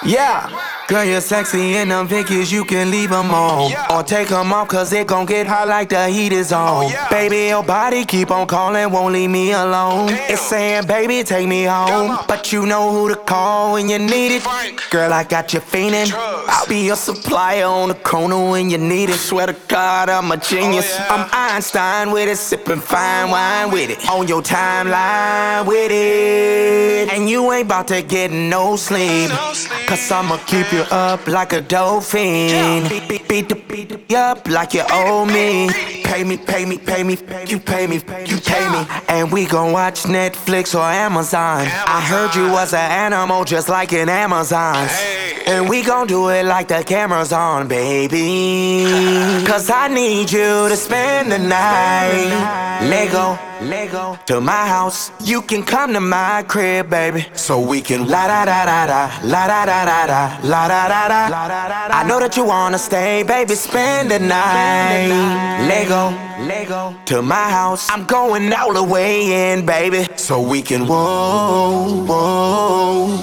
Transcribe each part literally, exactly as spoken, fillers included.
Yeah. Girl, you're sexy in them Vickies, you can leave them on. Or take them off, cause it gon' get hot like the heat is on. Baby, your body keep on calling, won't leave me alone. It's saying, baby, take me home. But you know who to call when you need it. Girl, I got you fiendin'. I'll be your supplier on the corner when you need it. Swear to God, I'm a genius. I'm Einstein with it, sippin' fine wine with it. On your timeline with it. And you ain't bout to get no sleep. Cause I'ma keep you up like a dolphin. Beat, beat, beat the beat the up like you owe me. Pay me, pay me, pay me, you pay me, you pay me. And we gon' watch Netflix or Amazon. I heard you was an animal just like in Amazon. And we gon' do it like the camera's on, baby. Cause I need you to spend the night. Lego, Lego, to my house. You can come to my crib, baby. So we can la da da da da, la da da da da, la da da da. I know that you wanna stay, baby, spend the night. Lego, Lego, to my house. I'm going all the way in, baby. So we can whoa, whoa,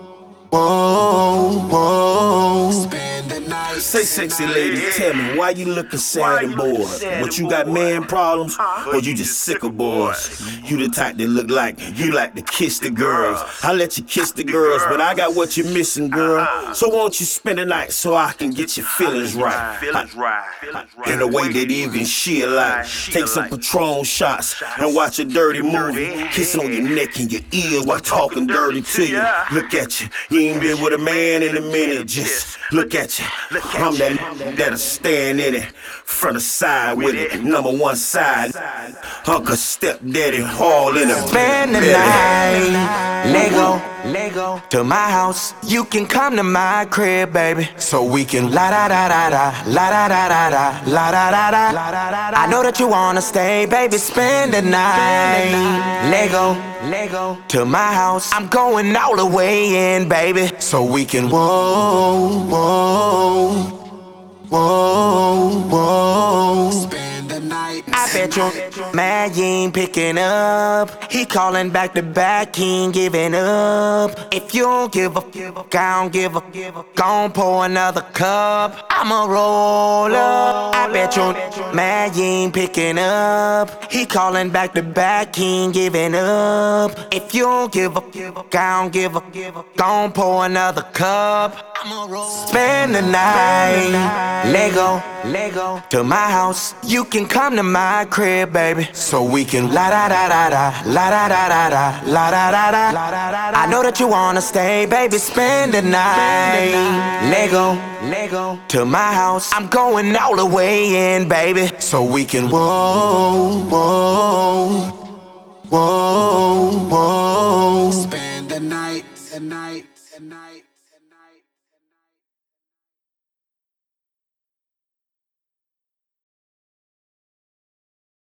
whoa, whoa. Spend the night. Say, sexy lady, tell me, why you looking sad and bored? What, you got man problems, or you just sick of boys? You the type that look like you like to kiss the girls. I let you kiss the girls, but I got what you're missing, girl. So won't you spend the night so I can get your feelings right? In a way that even she like. Take some Patron shots and watch a dirty movie. Kissing on your neck and your ears while talking dirty to you. Look at you, you ain't been with a man in a minute. Just look at you. I'm that that'll stand in it, front or side with it, number one side. Uncle, stepdaddy, all in it. Spend the night, Lego, Lego, to my house. You can come to my crib, baby. So we can la da da da da, la da da da da, la da da da. I know that you wanna stay, baby. Spend the night, Lego, Lego, to my house. I'm going all the way in, baby. So we can whoa, whoa. Whoa, whoa. Spend the night. I bet you mad you ain't picking up. He calling back to back, he ain't giving up. If you don't give a fuck, I don't give a fuck. Gon' pour another cup, I'ma roll up. I bet you mad you ain't picking up. He calling back to back, he ain't giving up. If you don't give a fuck, I don't give a fuck. Gon' pour another cup. Spend the night, Lego, Lego, to my house. You can come to my crib, baby. So we can la da da da da, la da da da da, la da da da. I know that you wanna stay, baby. Spend the night, Lego, Lego, to my house. I'm going all the way in, baby. So we can whoa, whoa, whoa, whoa. Spend the night, the night, the night.